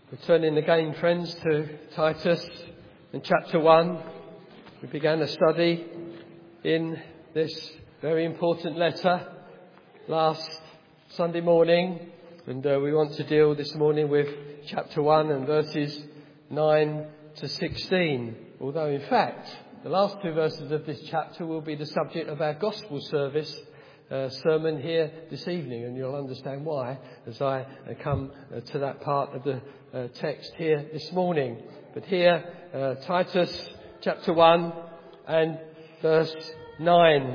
Returning again, friends, to Titus in chapter 1. We began a study in this very important letter last Sunday morning, and we want to deal this morning with chapter 1 and verses 9 to 16. Although, in fact, the last two verses of this chapter will be the subject of our gospel service sermon here this evening, and you'll understand why as I come to that part of the text here this morning. But here, Titus chapter 1 and verse 9.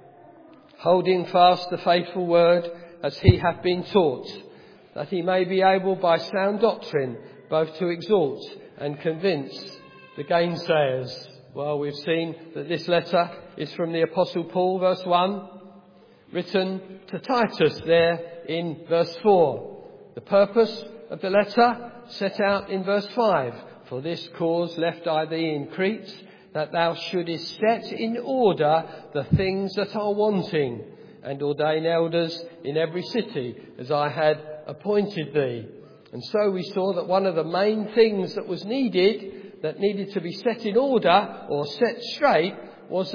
Holding fast the faithful word as he hath been taught, that he may be able by sound doctrine both to exhort and convince the gainsayers. Well, we've seen that this letter is from the Apostle Paul, verse 1, written to Titus there in verse 4. The purpose of the letter set out in verse 5. For this cause left I thee in Crete, that thou shouldest set in order the things that are wanting, and ordain elders in every city, as I had appointed thee. And so we saw that one of the main things that was needed to be set in order or set straight was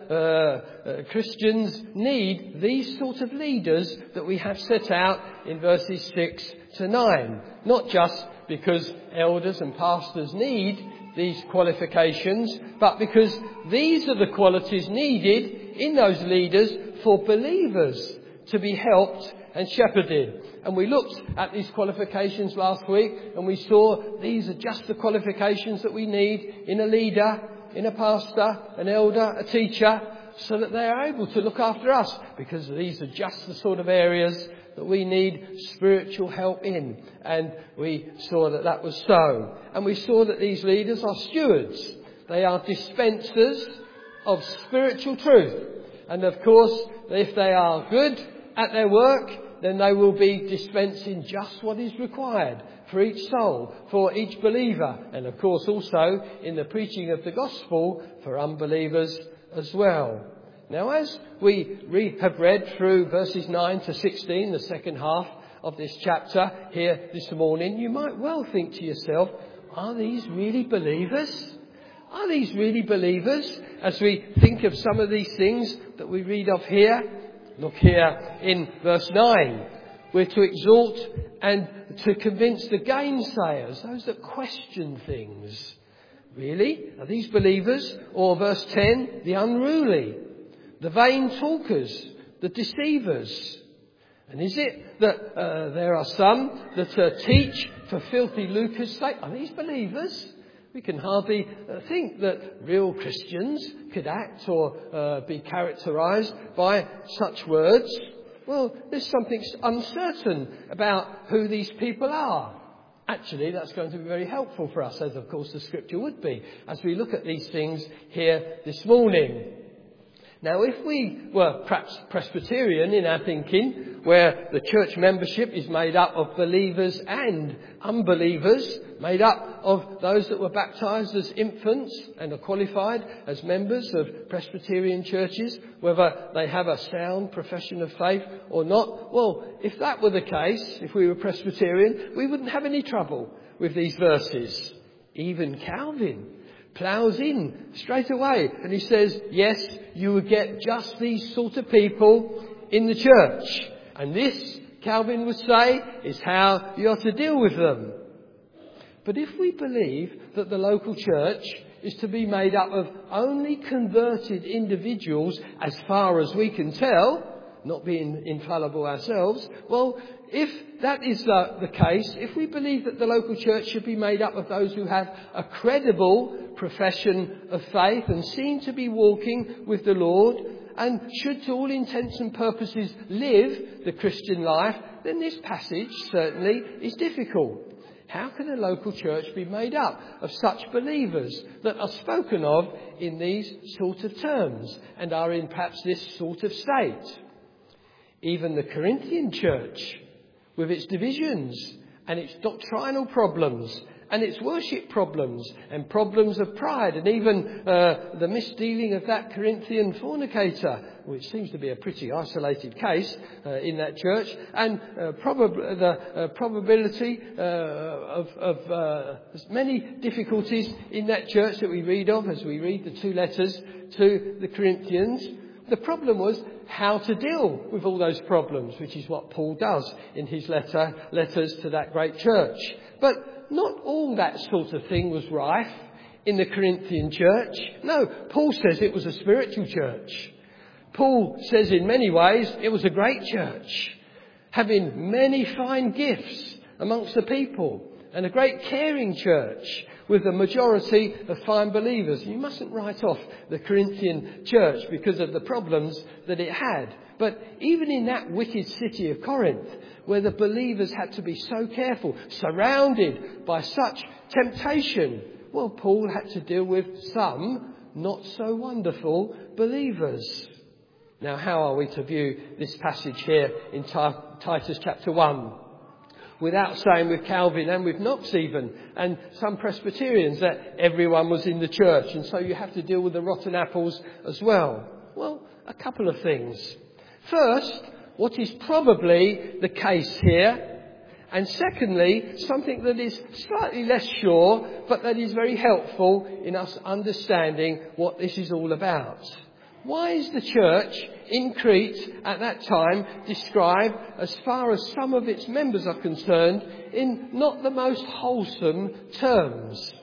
that Christians need these sort of leaders that we have set out in verses 6 to 9. Not just because elders and pastors need these qualifications, but because these are the qualities needed in those leaders for believers to be helped and shepherded. And we looked at these qualifications last week, and we saw these are just the qualifications that we need in a leader, in a pastor, an elder, a teacher, so that they are able to look after us, because these are just the sort of areas that we need spiritual help in. And we saw that that was so. And we saw that these leaders are stewards. They are dispensers of spiritual truth. And of course, if they are good at their work, then they will be dispensing just what is required for each soul, for each believer, and of course also in the preaching of the gospel for unbelievers as well. Now, as we have read through verses 9 to 16, the second half of this chapter here this morning, you might well think to yourself, are these really believers? Are these really believers? As we think of some of these things that we read of here, look here in verse 9. We're to exhort and to convince the gainsayers, those that question things. Really? Are these believers? Or verse 10, the unruly, the vain talkers, the deceivers. And is it that there are some that teach for filthy lucre's sake? Are these believers? We can hardly think that real Christians could act or be characterised by such words. Well, there's something uncertain about who these people are. Actually, that's going to be very helpful for us, as of course the scripture would be, as we look at these things here this morning. Now, if we were perhaps Presbyterian in our thinking, where the church membership is made up of believers and unbelievers, made up of those that were baptised as infants and are qualified as members of Presbyterian churches, whether they have a sound profession of faith or not, well, if that were the case, if we were Presbyterian, we wouldn't have any trouble with these verses. Even Calvin ploughs in straight away, and he says, yes, you would get just these sort of people in the church. And this, Calvin would say, is how you are to deal with them. But if we believe that the local church is to be made up of only converted individuals, as far as we can tell, not being infallible ourselves, well, if that is the case, if we believe that the local church should be made up of those who have a credible profession of faith and seem to be walking with the Lord, and should to all intents and purposes live the Christian life, then this passage certainly is difficult. How can a local church be made up of such believers that are spoken of in these sort of terms and are in perhaps this sort of state? Even the Corinthian church, with its divisions and its doctrinal problems and its worship problems and problems of pride, and even the misdealing of that Corinthian fornicator, which seems to be a pretty isolated case in that church, and the probability of many difficulties in that church that we read of as we read the 2 letters to the Corinthians. The problem was how to deal with all those problems, which is what Paul does in his letters to that great church. But not all that sort of thing was rife in the Corinthian church. No, Paul says it was a spiritual church. Paul says in many ways it was a great church, having many fine gifts amongst the people, and a great caring church with a majority of fine believers. You mustn't write off the Corinthian church because of the problems that it had. But even in that wicked city of Corinth, where the believers had to be so careful, surrounded by such temptation, well, Paul had to deal with some not so wonderful believers. Now, how are we to view this passage here in Titus chapter 1? Without saying with Calvin and with Knox even, and some Presbyterians, that everyone was in the church, and so you have to deal with the rotten apples as well. Well, a couple of things. First, what is probably the case here, and secondly, something that is slightly less sure, but that is very helpful in us understanding what this is all about. Why is the church in Crete at that time described, as far as some of its members are concerned, in not the most wholesome terms?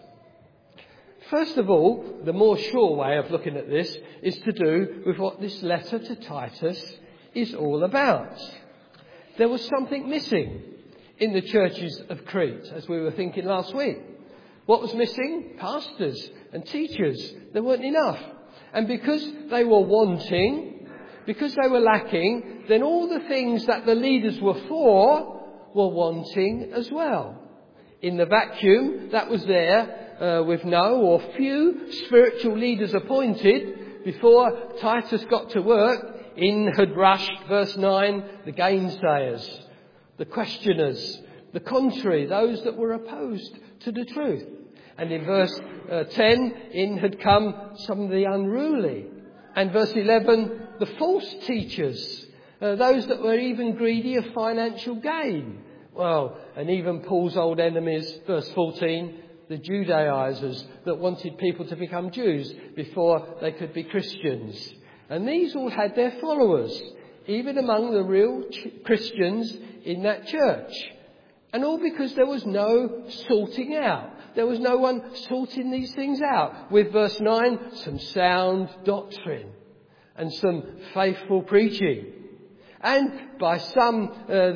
First of all, the more sure way of looking at this is to do with what this letter to Titus is all about. There was something missing in the churches of Crete, as we were thinking last week. What was missing? Pastors and teachers. There weren't enough. And because they were wanting, because they were lacking, then all the things that the leaders were for were wanting as well. In the vacuum that was there, with no or few spiritual leaders appointed, before Titus got to work, in had rushed, verse 9, the gainsayers, the questioners, the contrary, those that were opposed to the truth. And in verse 10, in had come some of the unruly. And verse 11, the false teachers, those that were even greedy of financial gain. Well, and even Paul's old enemies, verse 14, the Judaizers that wanted people to become Jews before they could be Christians. And these all had their followers, even among the real Christians in that church. And all because there was no sorting out. There was no one sorting these things out. With verse 9, some sound doctrine and some faithful preaching. And by some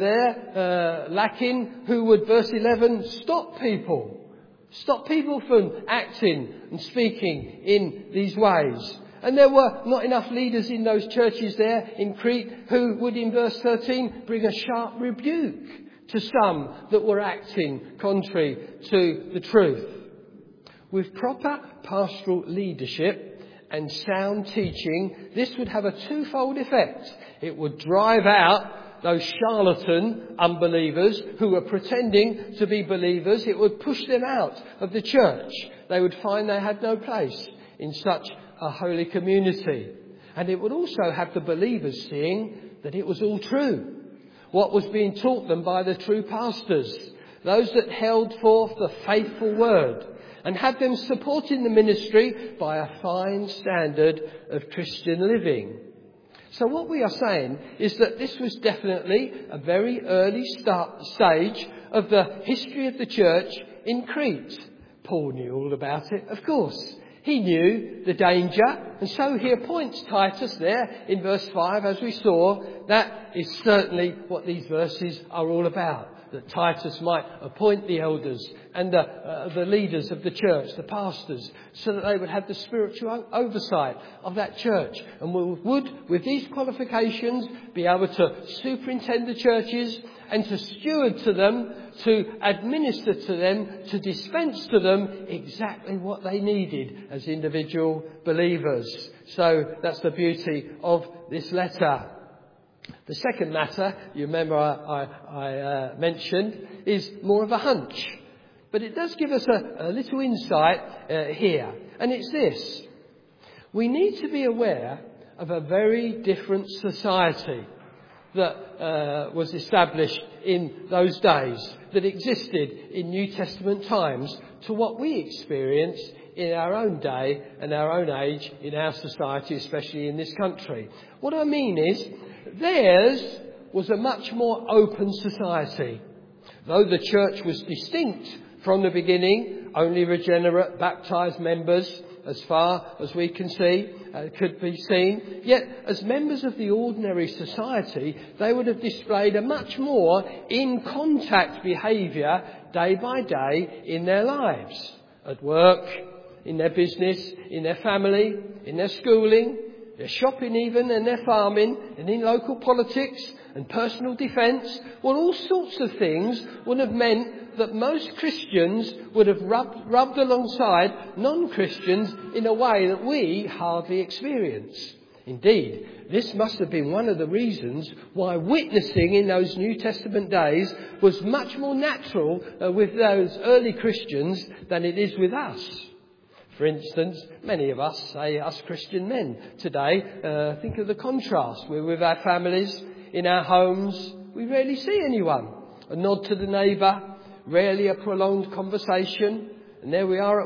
lacking who would, verse 11, stop people from acting and speaking in these ways. And there were not enough leaders in those churches there in Crete who would, in verse 13, bring a sharp rebuke to some that were acting contrary to the truth. With proper pastoral leadership and sound teaching, this would have a twofold effect. It would drive out those charlatan unbelievers who were pretending to be believers. It would push them out of the church. They would find they had no place in such a holy community. And it would also have the believers seeing that it was all true. What was being taught them by the true pastors, those that held forth the faithful word, and had them supporting the ministry by a fine standard of Christian living. So what we are saying is that this was definitely a very early stage of the history of the church in Crete. Paul knew all about it, of course. He knew the danger, and so he appoints Titus there in verse 5, as we saw. That is certainly what these verses are all about, that Titus might appoint the elders and the leaders of the church, the pastors, so that they would have the spiritual oversight of that church, and would, with these qualifications, be able to superintend the churches and to steward to them, to administer to them, to dispense to them exactly what they needed as individual believers. So that's the beauty of this letter. The second matter, you remember I mentioned, is more of a hunch. But it does give us a little insight here. And it's this. We need to be aware of a very different society that was established in those days, that existed in New Testament times, to what we experience in our own day and our own age in our society, especially in this country. What I mean is, theirs was a much more open society. Though the church was distinct from the beginning, only regenerate, baptised members, as far as we can see, could be seen. Yet, as members of the ordinary society, they would have displayed a much more in-contact behaviour day by day in their lives. At work, in their business, in their family, in their schooling, their shopping even, and their farming, and in local politics and personal defence. Well, all sorts of things would have meant that most Christians would have rubbed alongside non-Christians in a way that we hardly experience. Indeed, this must have been one of the reasons why witnessing in those New Testament days was much more natural with those early Christians than it is with us. For instance, many of us, say us Christian men today, think of the contrast. We're with our families, in our homes. We rarely see anyone. A nod to the neighbour, rarely a prolonged conversation. And there we are at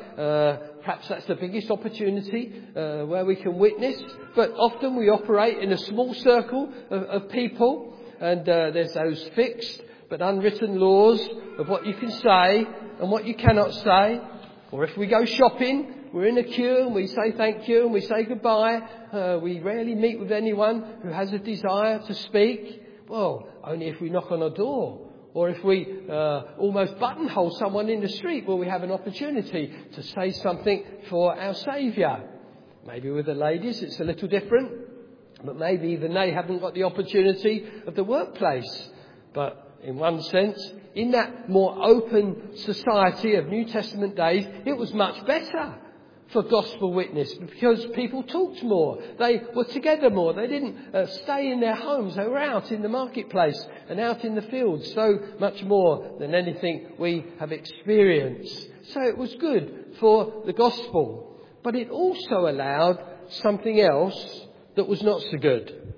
work. Perhaps that's the biggest opportunity where we can witness. But often we operate in a small circle of people. And there's those fixed but unwritten laws of what you can say and what you cannot say. Or if we go shopping, we're in a queue and we say thank you and we say goodbye. We rarely meet with anyone who has a desire to speak. Well, only if we knock on a door. Or if we almost buttonhole someone in the street where we have an opportunity to say something for our Saviour. Maybe with the ladies it's a little different. But maybe even they haven't got the opportunity of the workplace. But in one sense, in that more open society of New Testament days, it was much better for gospel witness because people talked more. They were together more. They didn't stay in their homes. They were out in the marketplace and out in the fields so much more than anything we have experienced. So it was good for the gospel. But it also allowed something else that was not so good.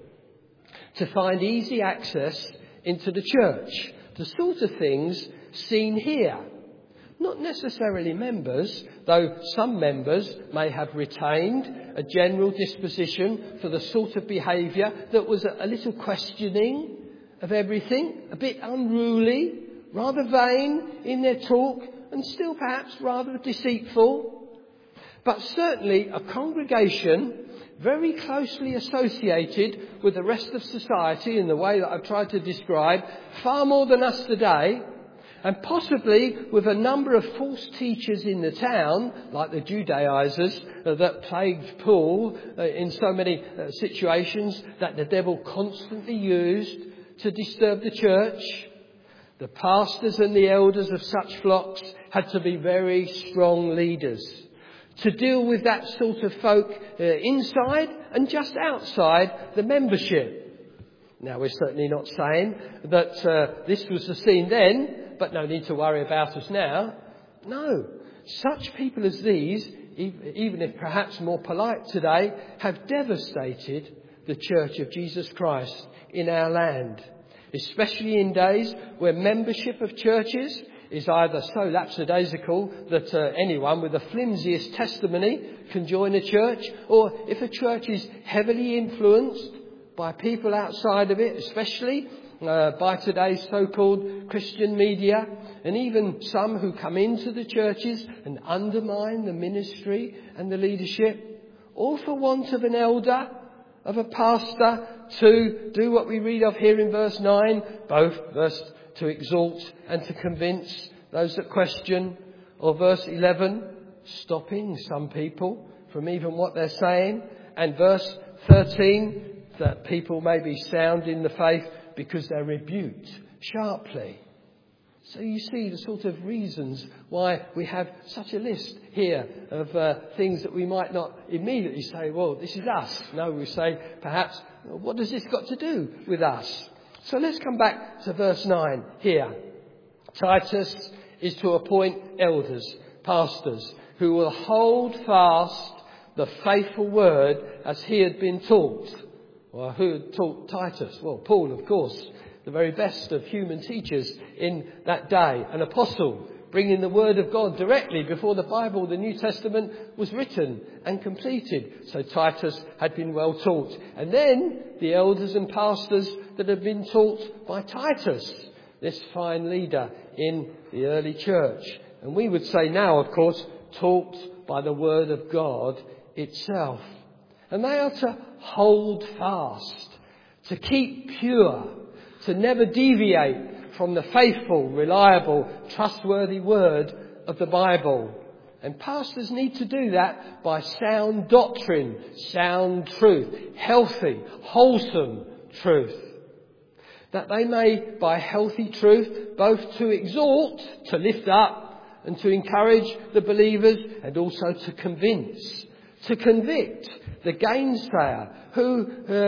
To find easy access into the church. The sort of things seen here. Not necessarily members, though some members may have retained a general disposition for the sort of behaviour that was a little questioning of everything, a bit unruly, rather vain in their talk, and still perhaps rather deceitful. But certainly a congregation very closely associated with the rest of society in the way that I've tried to describe, far more than us today, and possibly with a number of false teachers in the town, like the Judaizers that plagued Paul in so many situations that the devil constantly used to disturb the church. The pastors and the elders of such flocks had to be very strong leaders to deal with that sort of folk inside and just outside the membership. Now, we're certainly not saying that this was the scene then, but no need to worry about us now. No, such people as these, even if perhaps more polite today, have devastated the Church of Jesus Christ in our land, especially in days where membership of churches is either so lapsadaisical that anyone with the flimsiest testimony can join a church, or if a church is heavily influenced by people outside of it, especially by today's so-called Christian media, and even some who come into the churches and undermine the ministry and the leadership, all for want of an elder, of a pastor, to do what we read of here in verse 9, both verse to exhort and to convince those that question, or verse 11, stopping some people from even what they're saying, and verse 13, that people may be sound in the faith because they're rebuked sharply. So you see the sort of reasons why we have such a list here of things that we might not immediately say, well, this is us. No, we say, perhaps, what has this got to do with us? So let's come back to verse 9 here. Titus, is to appoint elders, pastors, who will hold fast the faithful word as he had been taught. Well, who had taught Titus? Well, Paul, of course, the very best of human teachers in that day, an apostle, bringing the word of God directly before the Bible, the New Testament, was written and completed. So Titus had been well taught. And then the elders and pastors that had been taught by Titus, this fine leader in the early church. And we would say now, of course, taught by the word of God itself. And they are to hold fast, to keep pure, to never deviate from the faithful, reliable, trustworthy word of the Bible. And pastors need to do that by sound doctrine, sound truth, healthy, wholesome truth. That they may, by healthy truth, both to exhort, to lift up, and to encourage the believers, and also to convince, to convict the gainsayer who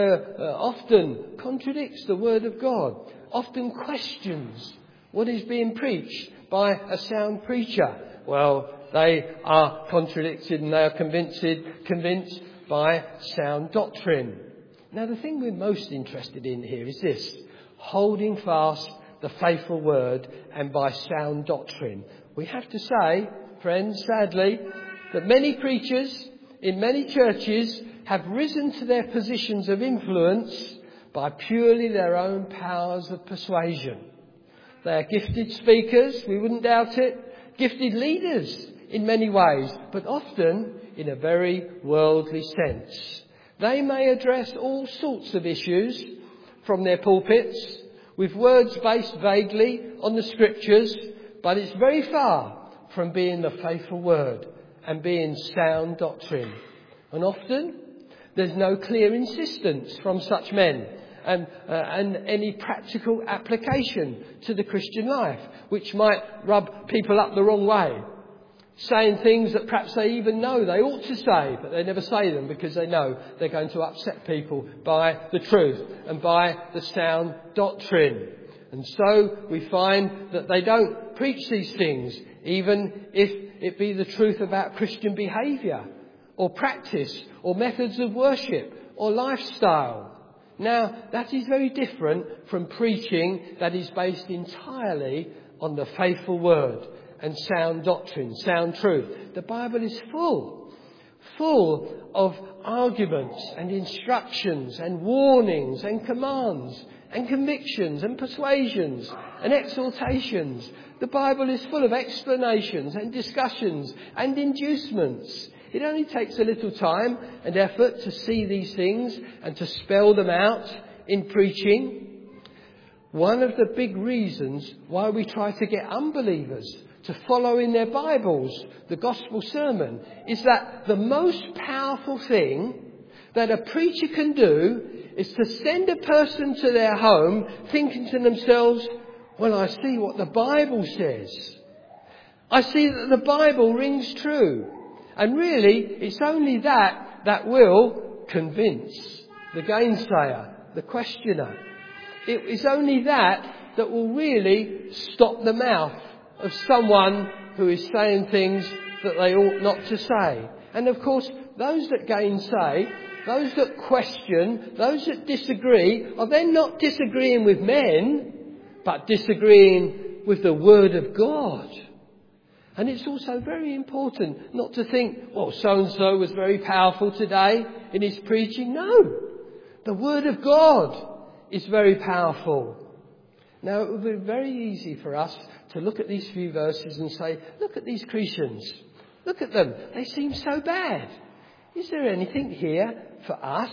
often contradicts the word of God, often questions what is being preached by a sound preacher. Well, they are contradicted and they are convinced by sound doctrine. Now, the thing we're most interested in here is this: holding fast the faithful word and by sound doctrine. We have to say, friends, sadly, that many preachers in many churches have risen to their positions of influence by purely their own powers of persuasion. They are gifted speakers, we wouldn't doubt it, gifted leaders in many ways, but often in a very worldly sense. They may address all sorts of issues from their pulpits with words based vaguely on the scriptures, but it's very far from being the faithful word and being sound doctrine. And often there's no clear insistence from such men and any practical application to the Christian life, which might rub people up the wrong way, saying things that perhaps they even know they ought to say, but they never say them because they know they're going to upset people by the truth and by the sound doctrine. And so we find that they don't preach these things, even if it be the truth about Christian behaviour or practice or methods of worship or lifestyle. Now, that is very different from preaching that is based entirely on the faithful word and sound doctrine, sound truth. The Bible is full of arguments and instructions and warnings and commands and convictions and persuasions and exhortations. The Bible is full of explanations and discussions and inducements. It only takes a little time and effort to see these things and to spell them out in preaching. One of the big reasons why we try to get unbelievers to follow in their Bibles the gospel sermon is that the most powerful thing that a preacher can do is to send a person to their home thinking to themselves, well, I see what the Bible says. I see that the Bible rings true. And really, it's only that will convince the gainsayer, the questioner. It is only that will really stop the mouth of someone who is saying things that they ought not to say. And of course, those that gainsay, those that question, those that disagree, are then not disagreeing with men, but disagreeing with the Word of God. And it's also very important not to think, well, so-and-so was very powerful today in his preaching. No, the Word of God is very powerful. Now, it would be very easy for us to look at these few verses and say, look at these Christians. Look at them. They seem so bad. Is there anything here for us?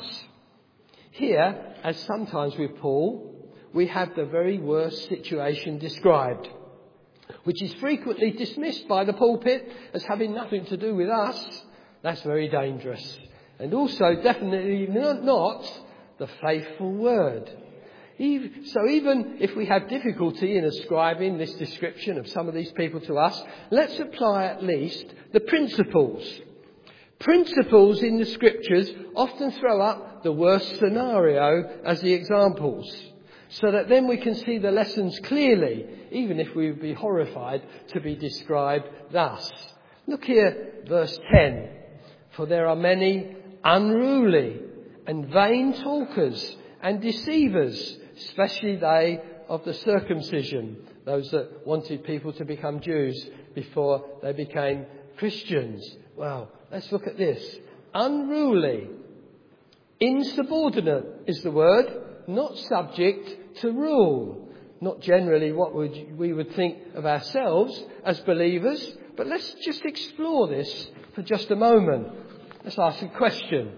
Here, as sometimes with Paul, we have the very worst situation described, which is frequently dismissed by the pulpit as having nothing to do with us. That's very dangerous. And also definitely not the faithful word. So even if we have difficulty in ascribing this description of some of these people to us, let's apply at least the principles. Principles in the scriptures often throw up the worst scenario as the examples. so that then we can see the lessons clearly, even if we would be horrified to be described thus. Look here, verse 10. For there are many unruly and vain talkers and deceivers, especially they of the circumcision, those that wanted people to become Jews before they became Christians. Well, let's look at this. Unruly, insubordinate is the word, not subject to rule. Not generally what we would think of ourselves as believers, but let's just explore this for just a moment. Let's ask a question.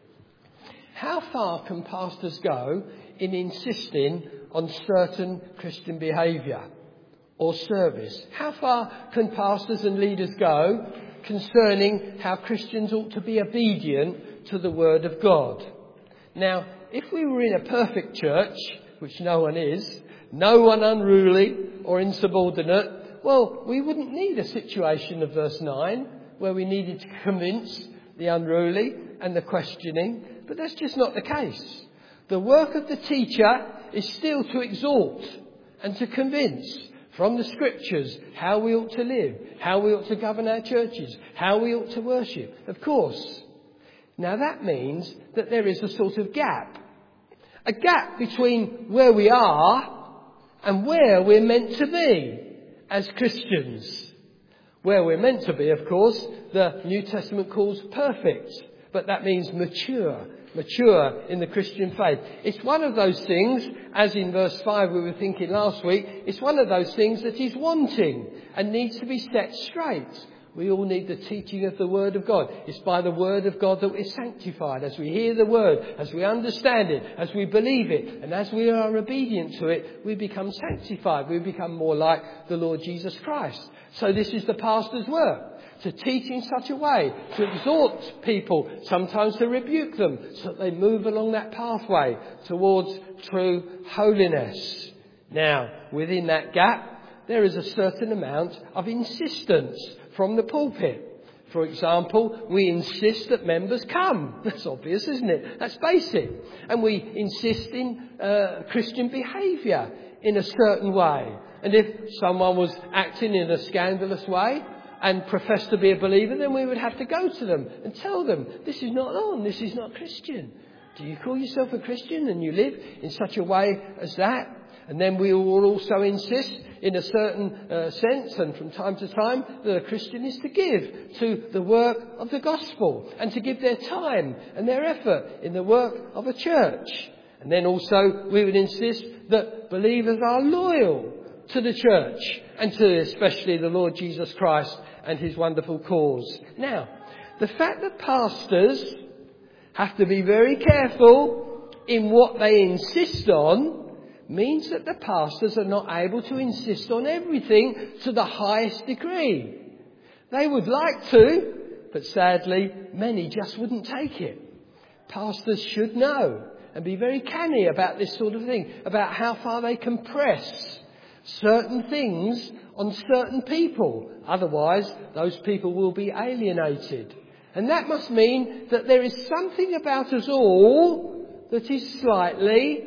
How far can pastors go in insisting on certain Christian behaviour or service? How far can pastors and leaders go concerning how Christians ought to be obedient to the Word of God? Now, if we were in a perfect church, which no one is, no one unruly or insubordinate, well, we wouldn't need a situation of verse 9 where we needed to convince the unruly and the questioning, but that's just not the case. The work of the teacher is still to exhort and to convince from the Scriptures how we ought to live, how we ought to govern our churches, how we ought to worship. Of course. Now that means that there is a sort of gap. A gap between where we are and where we're meant to be as Christians. Where we're meant to be, of course, the New Testament calls perfect, but that means mature in the Christian faith. It's one of those things, as in verse 5 we were thinking last week, it's one of those things that is wanting and needs to be set straight. We all need the teaching of the Word of God. It's by the Word of God that we're sanctified. As we hear the Word, as we understand it, as we believe it, and as we are obedient to it, we become sanctified. We become more like the Lord Jesus Christ. So this is the pastor's work, to teach in such a way, to exhort people, sometimes to rebuke them, so that they move along that pathway towards true holiness. Now, within that gap, there is a certain amount of insistence from the pulpit. For example, we insist that members come. That's obvious, isn't it? That's basic. And we insist in Christian behaviour in a certain way. And if someone was acting in a scandalous way and professed to be a believer, then we would have to go to them and tell them, this is not on, this is not Christian. Do you call yourself a Christian and you live in such a way as that? And then we will also insist in a certain sense, and from time to time, that a Christian is to give to the work of the gospel and to give their time and their effort in the work of a church. And then also we would insist that believers are loyal to the church and to especially the Lord Jesus Christ and his wonderful cause. Now, the fact that pastors have to be very careful in what they insist on means that the pastors are not able to insist on everything to the highest degree. They would like to, but sadly, many just wouldn't take it. Pastors should know and be very canny about this sort of thing, about how far they can press certain things on certain people. Otherwise, those people will be alienated. And that must mean that there is something about us all that is slightly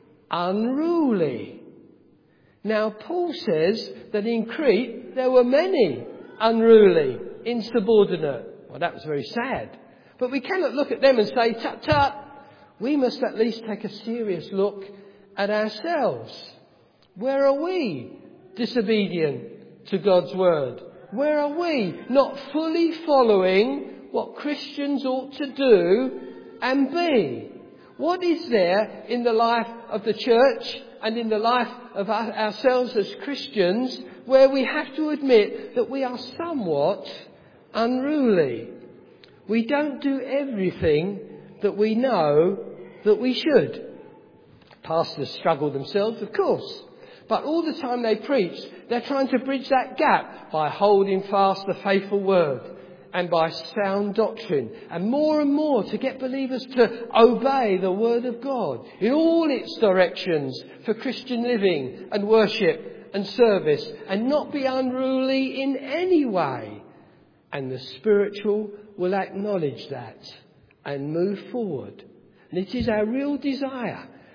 unruly. Now, Paul says that in Crete there were many unruly, insubordinate. Well, that was very sad. But we cannot look at them and say, tut tut. We must at least take a serious look at ourselves. Where are we disobedient to God's word? Where are we not fully following what Christians ought to do and be? What is there in the life of the church and in the life of ourselves as Christians where we have to admit that we are somewhat unruly? We don't do everything that we know that we should. Pastors struggle themselves, of course. But all the time they preach, they're trying to bridge that gap by holding fast the faithful word and by sound doctrine, and more to get believers to obey the Word of God in all its directions for Christian living and worship and service, and not be unruly in any way. And the spiritual will acknowledge that and move forward. And it is our real desire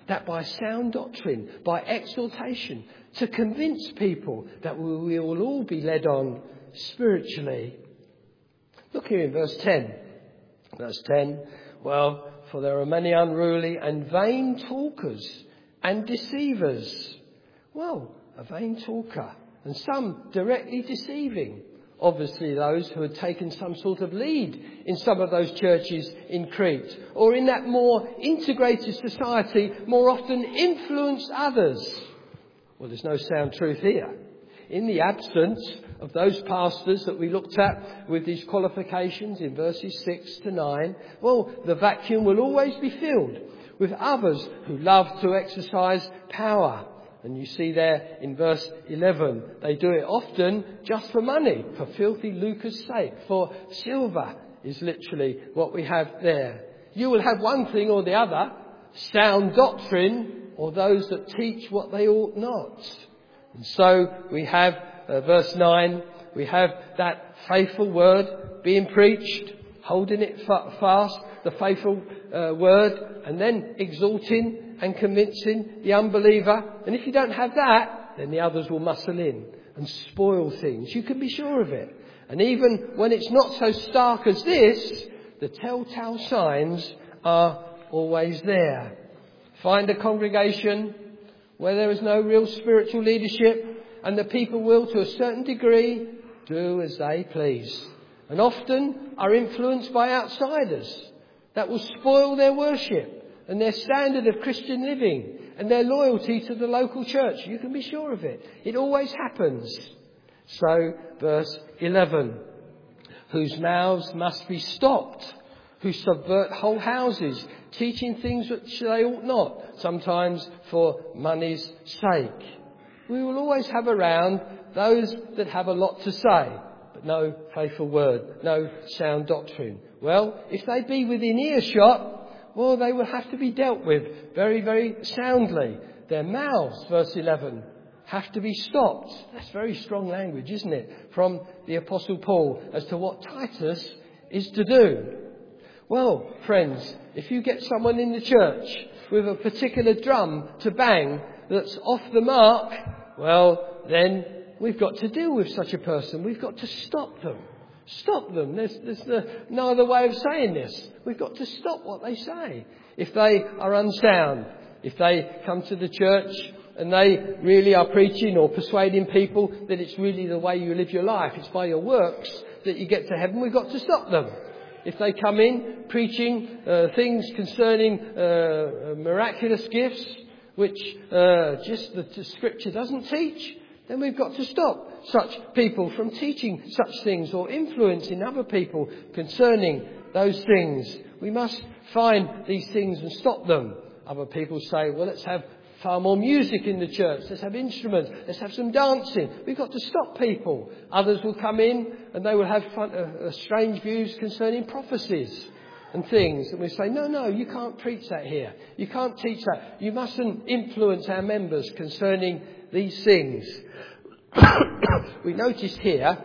that by sound doctrine, by exhortation, to convince people that we will all be led on spiritually. Look here in verse 10. Verse 10, well, for there are many unruly and vain talkers and deceivers. Well, a vain talker, and some directly deceiving. Obviously those who had taken some sort of lead in some of those churches in Crete, or in that more integrated society, more often influence others. Well, there's no sound truth here. In the absence of those pastors that we looked at with these qualifications in verses 6 to 9, well, the vacuum will always be filled with others who love to exercise power. And you see there in verse 11, they do it often just for money, for filthy lucre's sake, for silver is literally what we have there. You will have one thing or the other, sound doctrine, or those that teach what they ought not. And so we have verse 9, we have that faithful word being preached, holding it fast, the faithful word, and then exhorting and convincing the unbeliever. And if you don't have that, then the others will muscle in and spoil things. You can be sure of it. And even when it's not so stark as this, the telltale signs are always there. Find a congregation where there is no real spiritual leadership, and the people will, to a certain degree, do as they please, and often are influenced by outsiders that will spoil their worship and their standard of Christian living and their loyalty to the local church. You can be sure of it. It always happens. So, verse 11, whose mouths must be stopped, who subvert whole houses, teaching things which they ought not, sometimes for money's sake. We will always have around those that have a lot to say, but no faithful word, no sound doctrine. Well, if they be within earshot, well, they will have to be dealt with very, very soundly. Their mouths, verse 11, have to be stopped. That's very strong language, isn't it? From the Apostle Paul as to what Titus is to do. Well, friends, if you get someone in the church with a particular drum to bang that's off the mark, well, then we've got to deal with such a person. We've got to stop them. Stop them. There's no other way of saying this. We've got to stop what they say. If they are unsound, if they come to the church and they really are preaching or persuading people that it's really the way you live your life, it's by your works that you get to heaven, we've got to stop them. If they come in preaching things concerning miraculous gifts, which just the Scripture doesn't teach, then we've got to stop such people from teaching such things or influencing other people concerning those things. We must find these things and stop them. Other people say, well, let's have far more music in the church. Let's have instruments. Let's have some dancing. We've got to stop people. Others will come in and they will have strange views concerning prophecies and things. And we say, no, you can't preach that here. You can't teach that. You mustn't influence our members concerning these things. We notice here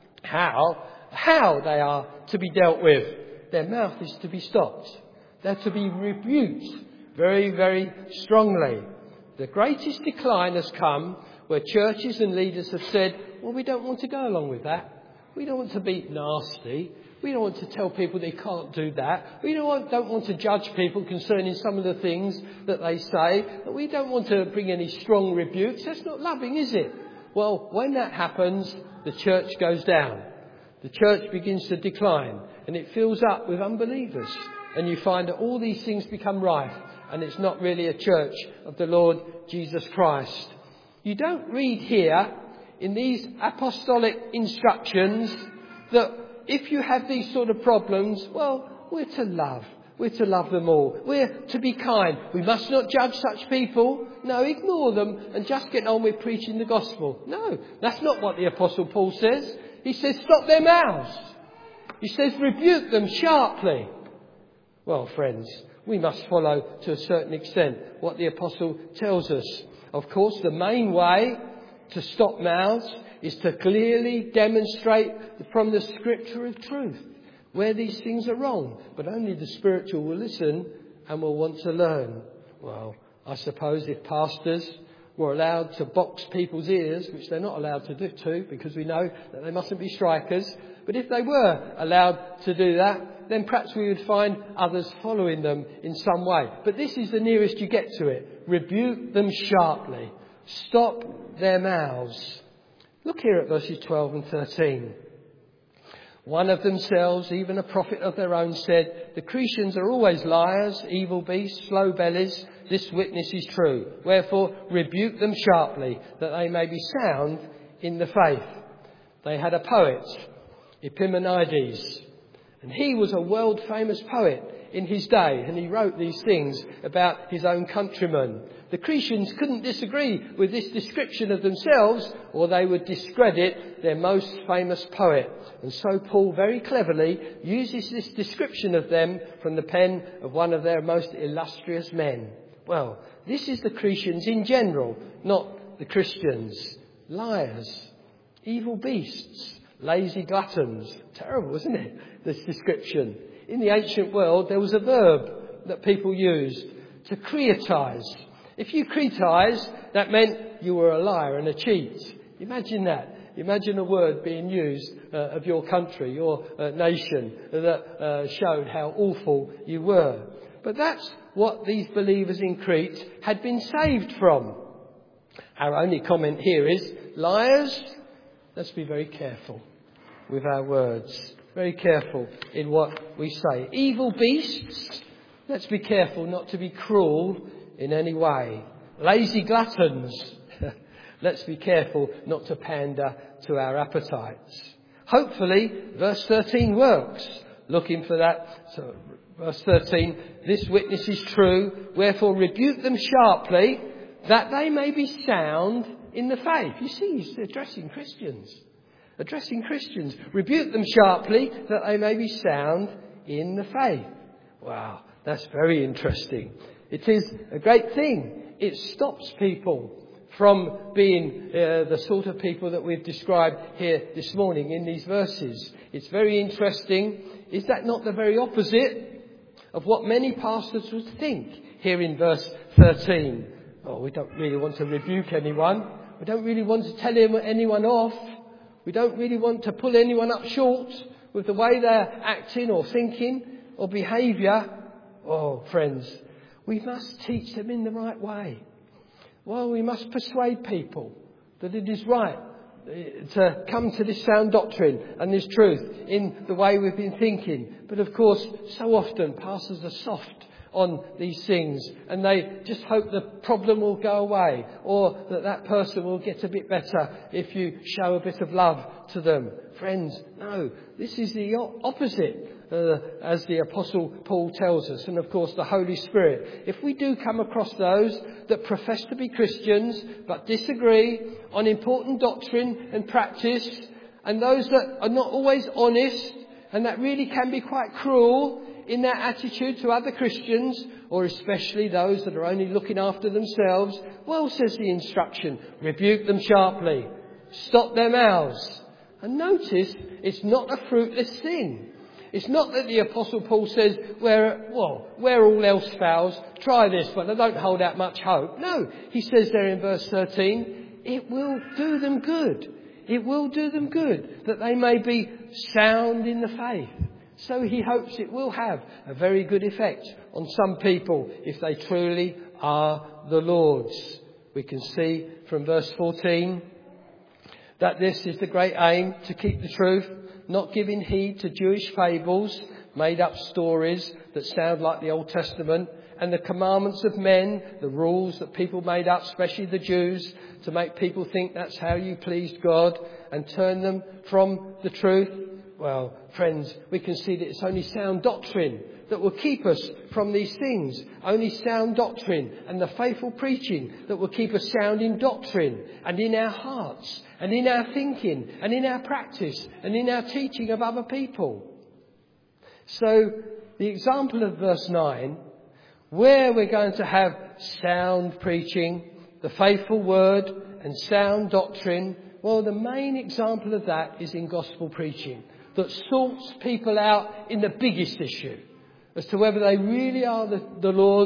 how they are to be dealt with. Their mouth is to be stopped. They're to be rebuked very, very strongly. The greatest decline has come where churches and leaders have said, well, we don't want to go along with that. We don't want to be nasty. We don't want to tell people they can't do that. We don't want to judge people concerning some of the things that they say. But we don't want to bring any strong rebukes. That's not loving, is it? Well, when that happens, the church goes down. The church begins to decline and it fills up with unbelievers. And you find that all these things become rife and it's not really a church of the Lord Jesus Christ. You don't read here in these apostolic instructions that if you have these sort of problems, well, we're to love. We're to love them all. We're to be kind. We must not judge such people. No, ignore them and just get on with preaching the gospel. No, that's not what the Apostle Paul says. He says, stop their mouths. He says, rebuke them sharply. Well, friends, we must follow to a certain extent what the Apostle tells us. Of course, the main way to stop mouths is to clearly demonstrate from the Scripture of truth where these things are wrong. But only the spiritual will listen and will want to learn. Well, I suppose if pastors were allowed to box people's ears, which they're not allowed to do because we know that they mustn't be strikers, but if they were allowed to do that, then perhaps we would find others following them in some way. But this is the nearest you get to it. Rebuke them sharply. Stop their mouths. Look here at verses 12 and 13. One of themselves, even a prophet of their own, said, "The Cretians are always liars, evil beasts, slow bellies. This witness is true. Wherefore rebuke them sharply, that they may be sound in the faith." They had a poet, Epimenides, and he was a world famous poet in his day, and he wrote these things about his own countrymen. The Cretians couldn't disagree with this description of themselves, or they would discredit their most famous poet. And so Paul very cleverly uses this description of them from the pen of one of their most illustrious men. Well, this is the Cretians in general, not the Christians. Liars, evil beasts, lazy gluttons. Terrible, isn't it, this description? In the ancient world, there was a verb that people used, to creatize. If you creatize, that meant you were a liar and a cheat. Imagine that. Imagine a word being used of your country, your nation, that showed how awful you were. But that's what these believers in Crete had been saved from. Our only comment here is, liars, let's be very careful with our words. Very careful in what we say. Evil beasts, let's be careful not to be cruel in any way. Lazy gluttons, let's be careful not to pander to our appetites. Hopefully, verse 13 works. Looking for that. So, verse 13, this witness is true, wherefore rebuke them sharply, that they may be sound in the faith. You see, he's addressing Christians. Rebuke them sharply, that they may be sound in the faith. Wow, that's very interesting. It is a great thing. It stops people from being the sort of people that we've described here this morning in these verses. It's very interesting. Is that not the very opposite of what many pastors would think here in verse 13? Oh, we don't really want to rebuke anyone. We don't really want to tell anyone off. We don't really want to pull anyone up short with the way they're acting or thinking or behaviour. Oh, friends, we must teach them in the right way. Well, we must persuade people that it is right to come to this sound doctrine and this truth in the way we've been thinking. But of course, so often pastors are soft on these things and they just hope the problem will go away or that person will get a bit better if you show a bit of love to them. Friends, no, this is the opposite. As the Apostle Paul tells us, and of course the Holy Spirit. If we do come across those that profess to be Christians but disagree on important doctrine and practice, and those that are not always honest and that really can be quite cruel in their attitude to other Christians, or especially those that are only looking after themselves, well, says the instruction, rebuke them sharply, stop their mouths. And notice, it's not a fruitless thing. It's not that the Apostle Paul says, where all else fails, try this, but I don't hold out much hope. No, he says there in verse 13, it will do them good. It will do them good, that they may be sound in the faith. So he hopes it will have a very good effect on some people if they truly are the Lord's. We can see from verse 14 that this is the great aim, to keep the truth, not giving heed to Jewish fables, made up stories that sound like the Old Testament, and the commandments of men, the rules that people made up, especially the Jews, to make people think that's how you pleased God and turn them from the truth. Well, friends, we can see that it's only sound doctrine that will keep us from these things. Only sound doctrine and the faithful preaching that will keep us sound in doctrine and in our hearts and in our thinking and in our practice and in our teaching of other people. So the example of verse 9, where we're going to have sound preaching, the faithful word and sound doctrine, well, the main example of that is in gospel preaching that sorts people out in the biggest issue as to whether they really are the Lord's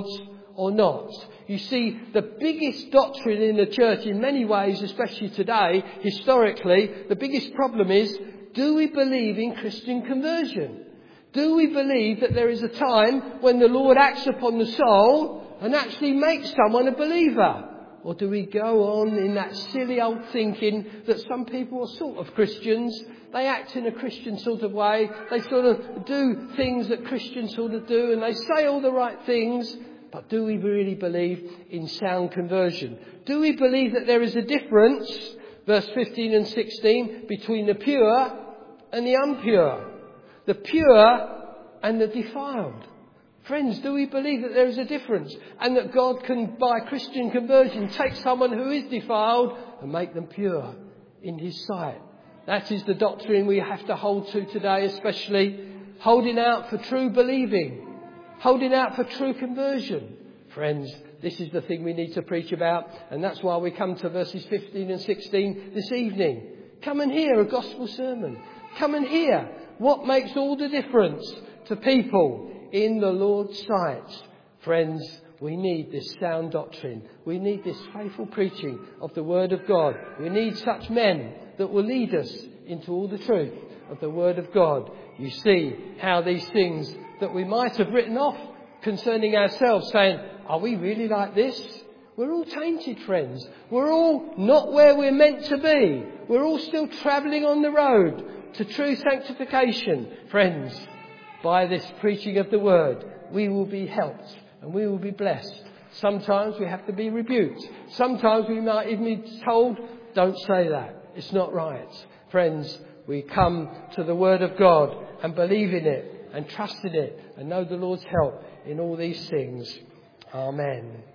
or not. You see, the biggest doctrine in the church in many ways, especially today, historically, the biggest problem is, do we believe in Christian conversion? Do we believe that there is a time when the Lord acts upon the soul and actually makes someone a believer? Or do we go on in that silly old thinking that some people are sort of Christians, they act in a Christian sort of way, they sort of do things that Christians sort of do, and they say all the right things, but do we really believe in sound conversion? Do we believe that there is a difference, verse 15 and 16, between the pure and the impure, the pure and the defiled? Friends, do we believe that there is a difference and that God can, by Christian conversion, take someone who is defiled and make them pure in his sight? That is the doctrine we have to hold to today, especially holding out for true believing, holding out for true conversion. Friends, this is the thing we need to preach about, and that's why we come to verses 15 and 16 this evening. Come and hear a gospel sermon. Come and hear what makes all the difference to people in the Lord's sight. Friends, we need this sound doctrine. We need this faithful preaching of the Word of God. We need such men that will lead us into all the truth of the Word of God. You see how these things that we might have written off concerning ourselves, saying, are we really like this? We're all tainted, friends. We're all not where we're meant to be. We're all still travelling on the road to true sanctification. Friends, by this preaching of the Word, we will be helped and we will be blessed. Sometimes we have to be rebuked. Sometimes we might even be told, don't say that. It's not right. Friends, we come to the Word of God and believe in it and trust in it and know the Lord's help in all these things. Amen.